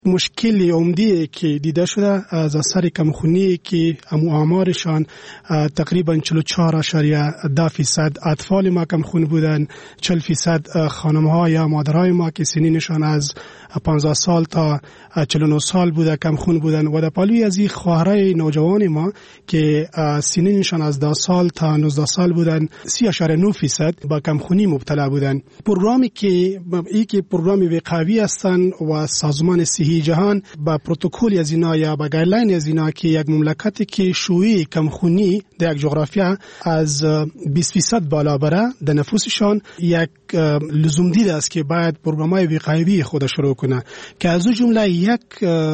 مشکل عمده که دیده شده از اثر کمخونی که آمارشان تقریبا 44.10% اطفال ما کمخون بودن، 40% خانم‌ها یا مادرای ما که سنینشان از 15 سال تا 49 سال بوده کمخون بودن و در پالوی از این خواهرای نوجوان ما که سنینشان از 10 سال تا 19 سال بودن 30.9% با کمخونی مبتلا بودن. پروگرامی که پروگرامی وقایوی هستند و سازمان صحی جهان با پروتکل از اینا یا با گایدلاین از اینا که یک مملکتی که شیوع کمخونی در یک جغرافیا از 20% بالا بره در نفوسشان یک لزوم دیده است که باید پروگرام‌های وقایوی خود شروع کنه که از اون جمله یک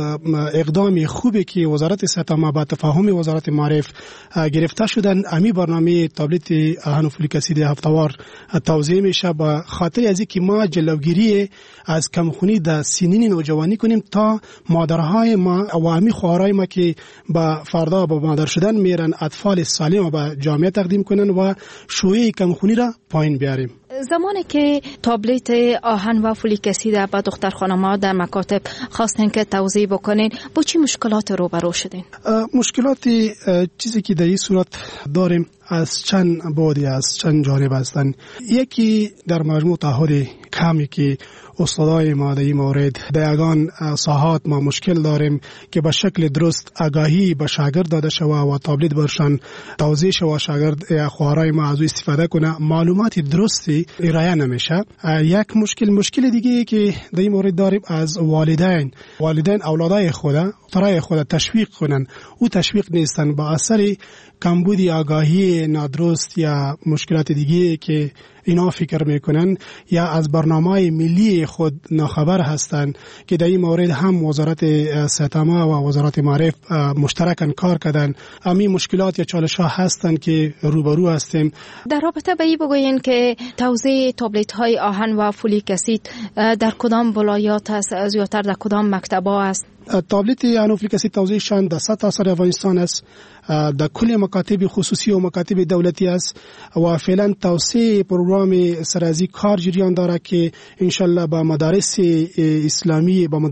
اقدام خوبه که وزارت صحت ما با تفاهم وزارت معارف گرفته شدن. امی برنامه تابلت آهن فولیک اسید هفته‌وار توزیع میشه با خاطر از اینکه ما جلوگیری از کمخونی در سنین نوجوانی کنیم تا مادرهای ما و امی خواهرای ما که با فردا با مادر شدن میرن اطفال سالم به جامعه تقدیم کنن و شیوع کمخونی را پایین بیاریم. زمانی که تابلت آهن و فولیک اسید با دختر خانم‌ها در مکاتب خواستن که توزیع بکنین، با چی مشکلات روبرو شدین؟ مشکلات چیزی که در این صورت داریم از چند بعدی از چند جانب هستند. یکی در مجموع تعهد کمی که استادای ما در این مورد در یگان ساحات ما مشکل داریم که به شکل درست آگاهی به شاگرد داده شود و تابلت برشان توزیع شود، شاگرد خواهرای ما از او استفاده کنه، معلومات درستی ارائه نمیشه. یک مشکل دیگه که در این مورد داریم از والدین اولادای خود تشویق کنن، او تشویق نیستن با اثر کمبود آگاهی نادرست یا مشکلات دیگه که اینا فکر میکنن یا از برنامه ملی خود ناخبر هستند که در این مورد هم وزارت صحت ما و وزارت معارف مشترکاً کار کردن. همین مشکلات یا چالش‌ها هستند که روبرو هستیم. در رابطه با این بگوین که توزیع تابلت‌های آهن و فولیک اسید در کدام ولایات است، زیاتر در کدام مکتب‌ها است؟ تابلت آهن و فولیک اسید توزیعشان در سطح سر افغانستان است، در کل مکاتب خصوصی و مکاتب دولتی است و فعلا توسعه پروگرام سرازی کار جریان داره که انشالله با مدارس اسلامی، با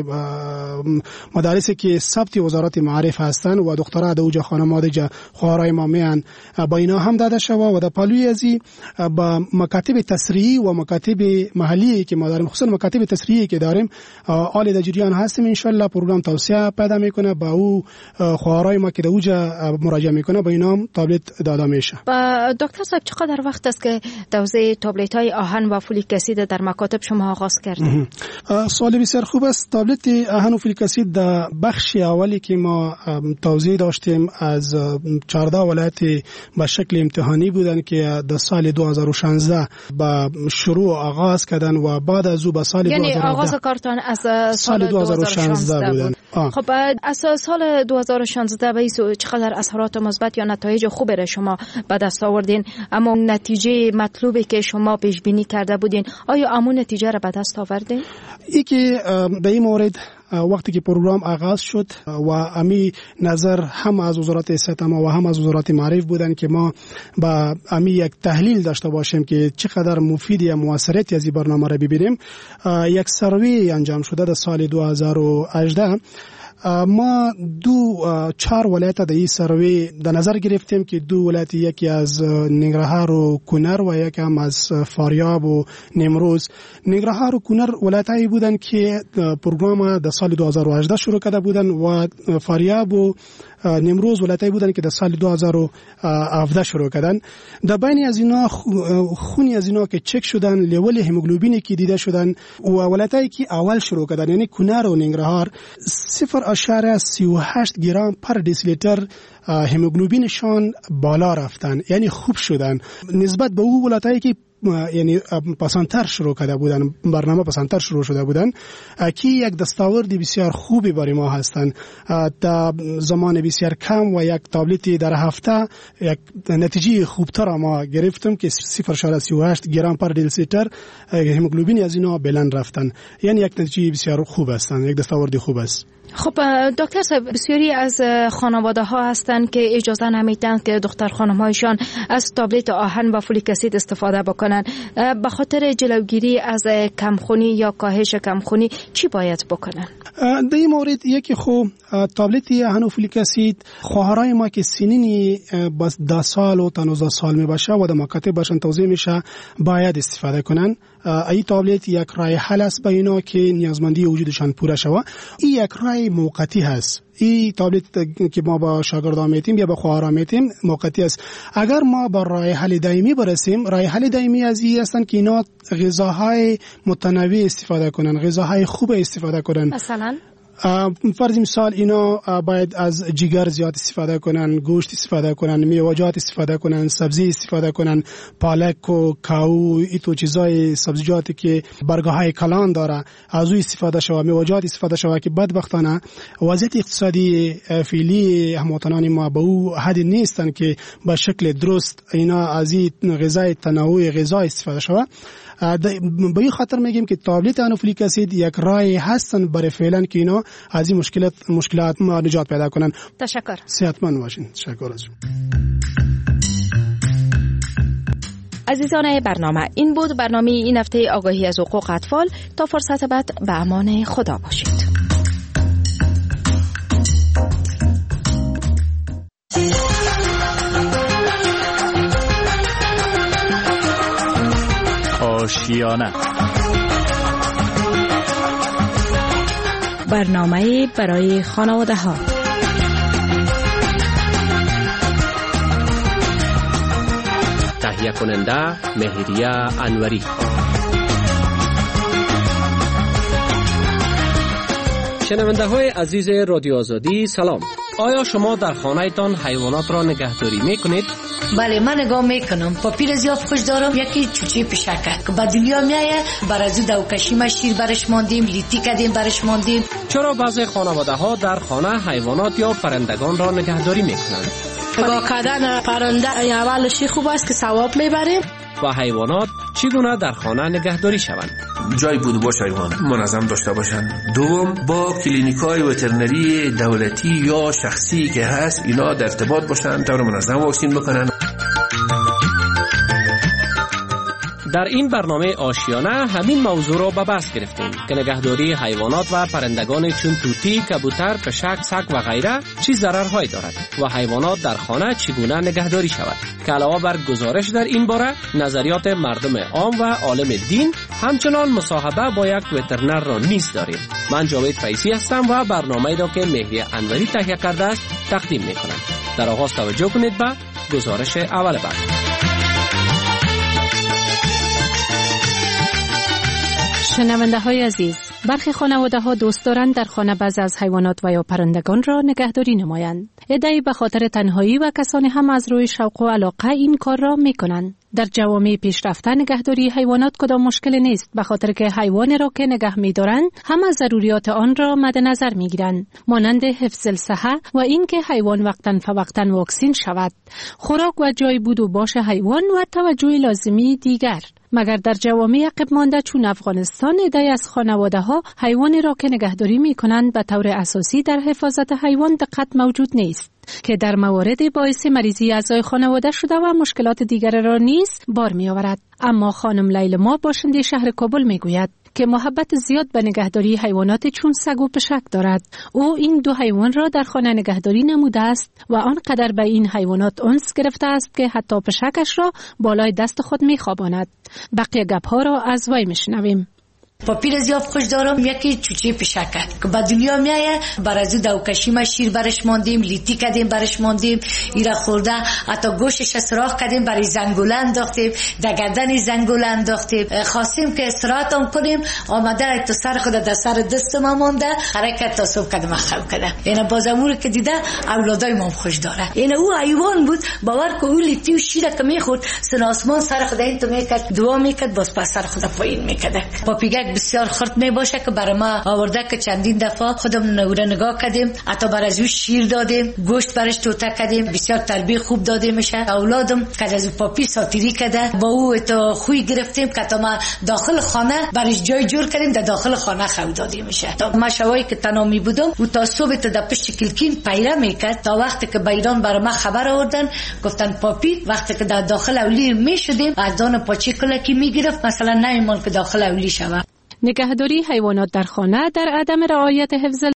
مدارسی که ثبت وزارت معارف هستند و دخترها در اوجا خانم‌ها در خواهرای ما میان با اینا هم داده شود و در پالوی ازی با مکاتب تسریعی و مکاتب محلی که ما داریم، خصوصا مکاتب تسریعی که داریم آل در جریان هستیم. انشالله پروگرام توسعه پیدا میکنه با او خواهرای ما که در اوجا مراجعه میکنه با اینا تابلت داده میشه. با دکتر صاحب چقدر وقت است که توزیع تابلت های آهن و فولیک اسید در مکاتب شما آغاز کردید؟ سوال بسیار خوب است. تابلت آهن و فولیک اسید در بخش اولی که ما توزیع داشتیم از 14 ولایت به شکل امتحانی بودن که در سال 2016 با شروع آغاز کردن و بعد از او به سال 2017 یعنی آغاز کارتان از سال 2016 بودن. خب از سال 2016 به چقدر اثرات مثبت یا نتایج خوبی را شما به دست آوردین، اما نتیجه مطلوبی که شما پیش بینی کرده بودین آیا همون نتیجه را به دست آوردین؟ ای که در این مورد وقتی که پروگرام آغاز شد و امی نظر هم از وزارت صحت ما و هم از وزارت معارف بودن که ما با امی یک تحلیل داشته باشیم که چقدر مفید یا موثریت از این برنامه را ببینیم. یک سروی انجام شده در سال 2018 ما 4 ولایت در این سروی در نظر گرفتیم که 2 ولایت، یکی از ننگرهار و کنر و یکی هم از فاریاب و نیمروز. ننگرهار و کنر ولایتایی بودن که پروگرام در سال 2018 شروع کرده بودن و فاریاب و نیمروز ولایتایی بودن که در سال 2017 شروع کردن. در بین از اینا خونی از اینا که چک شدن، لیول هموگلوبینی که دیده شدن و ولایتایی که اول شروع کردن یعنی کنر و ننگرهار 0.38 گرم پر دسیلیتر هموگلوبینشان بالا رفتن، یعنی خوب شدن نسبت به اون ولایتایی که یعنی پسندتر شروع کرده بودن، برنامه پسندتر شروع شده بودن که یک دستاورد بسیار خوبی برای ما هستند. تا زمان بسیار کم و یک تابلت در هفته یک نتیجه خوبتر ما گرفتم که 0.38 گرم پر دسیلیتر هموگلوبین از اینا بلند رفتن، یعنی یک نتیجه بسیار خوب هستند، یک دستاورد خوب است. خب دکتر صاحب، بسیاری از خانواده ها هستند که اجازه نمیدن که دختر خانم هایشان از تابلت آهن و فولیک اسید استفاده بکنن. به خاطر جلوگیری از کمخونی یا کاهش کمخونی چی باید بکنن؟ در این مورد یکی خوب تابلت آهن و فولیک اسید خواهرای ما که سنینی بس 10 سال و تا 19 سال می باشه و در مکاتب باشن توضیح میشه باید استفاده کنن. ای تابلت یک راه حل است به اینا که نیازمندی وجودشان پوره شود. این یک راه موقتی هست. این تابلت که ما با شاگردان میتیم یا با خواهران میتیم موقتی است. اگر ما با راه حل دائمی برسیم، راه حل دائمی از این هستن که اینا غذاهای متنوع استفاده کنن، غذاهای خوب استفاده کنن. مثلا فرض مثال اینا باید از جگر زیاد استفاده کنن، گوشت استفاده کنن، میوه‌جات استفاده کنن، سبزی استفاده کنن، پالک و کاهو، این تو چیزای سبزیجاتی که برگ‌های کلان داره از اون استفاده شود، میوه‌جات استفاده شود که بدبختانه وضعیت اقتصادی فعلی هموطنان ما به او حد نیستن که به شکل درست اینا از این غذای تنوع غذا استفاده شود. به این خاطر میگیم که تابلت آهن و فولیک اسید یک راه هستن برای فعلا که اینا از این مشکلات ما نجات پیدا کنن. تشکر. صحتمند باشین. تشکر از شما. عزیزان برنامه، این بود برنامه این هفته آگاهی از حقوق اطفال. تا فرصت بعد به امان خدا باشید. آشیانه، برنامه برای خانواده ها. تهیه کننده مهریه انوری. شنونده های عزیز رادیو آزادی سلام. آیا شما در خانه تان حیوانات را نگهداری میکنید؟ بله، من نگاه میکنم. پاپیر زیاد خوش دارم. یکی چوچه پشکه که به دنیا میایه، برازو دوکشی ما شیر برش ماندیم، لیتی کردیم برش ماندیم. چرا بعضی خانواده ها در خانه حیوانات یا پرندگان را نگهداری میکنند؟ نگاه کردن پرنده اولش خوب است که ثواب میبریم. و حیوانات چگونه در خانه نگهداری شوند؟ جای بود باش حیوان منظم داشته باشن. دوم، با کلینیکای وترنری دولتی یا شخصی که هست اینا در ارتباط باشن، طور منظم واکسین بکنن. در این برنامه آشیانه همین موضوع را به بحث گرفتیم که نگهداری حیوانات و پرندگان چون طوطی، کبوتر، پشک، سگ و غیره چه ضررهایی دارد و حیوانات در خانه چگونه نگهداری شود. که علاوه بر گزارش در این باره، نظریات مردم عام و عالم دین، همچنان مصاحبه با یک وترنر را نیز داریم. من جاوید فیضی هستم و برنامه‌ای را که مهریه انوری تهیه کرده است تقدیم می‌کنم. در آغاز توجه کنید به گزارش اول برنامه. شنونده های عزیز، برخی خانواده ها دوست دارند در خانه بعض از حیوانات و یا پرندگان را نگهداری نمایند. عده‌ای به خاطر تنهایی و کسانی هم از روی شوق و علاقه این کار را می کنند. در جوامع پیشرفته نگهداری حیوانات کدام مشکل نیست، به خاطر که حیوان را که نگه می دارند همه ضروریات آن را مد نظر می گیرند، مانند حفظ الصحه و اینکه حیوان وقتاً فوقتاً واکسین شود، خوراک و جای بود و باش حیوان و توجه لازمی دیگر. مگر در جوامع عقب مانده چون افغانستان عده‌ای از خانواده ها حیوانی را که نگهداری می کنند به طور اساسی در حفاظت حیوان دقت موجود نیست، که در موارد باعث مریضی اعضای خانواده شده و مشکلات دیگر را نیز بار می آورد. اما خانم لیل ما باشنده شهر کابل می گوید که محبت زیاد به نگهداری حیوانات چون سگ و پشک دارد. او این دو حیوان را در خانه نگهداری نموده است و آنقدر به این حیوانات انس گرفته است که حتی پشکش را بالای دست خود می خواباند. بقیه گپ‌ها را از وی میشنویم. پاپیر زیاد خوش دارم. یکی چوچه پشکه که به دنیا میایه، برازو دوکشی ما شیر برش ماندیم، لیتی کردیم برش ماندیم، ایرا خورده، حتی گوشش سراخ کردیم، برای زنگوله انداختیم، در گردن زنگوله انداختیم. خواستیم که استراحت هم کنیم، آمده تو سر خود در سر دست ما مانده، حرکت تا صبح کردم خلق کردم. اینا بازمور که دیده اولادای ما خوش داره. اینا او حیوان بود، باور که او لیتی و شیر که میخورد سن آسمان سر خود این تو میکرد، دعا میکرد، باز پس سر خود پایین میکرد. پاپیگک یک بسیار خرد می باشه که برای ما آورده که چندین دفعه خودم نگاه کردیم، حتی برای از شیر دادیم، گوشت برش توته کردیم، بسیار تربیت خوب داده میشه. اولادم که از پاپی ساتیری کرده با او تو خوی گرفتیم که تا ما داخل خانه برش جای جور کردیم، در داخل خانه خو داده میشه. تا ما شوایی که تنامی بودم و تا صبح تا در پشت کلکین پیره میکرد تا وقتی که بیران برای ما خبر آوردن گفتن پاپی وقتی که در داخل اولی میشدیم از دان پاچی کلکی میگرفت، مثلا نمیمان که داخل اولی شود. نگهداری حیوانات در خانه در عدم رعایت حفظ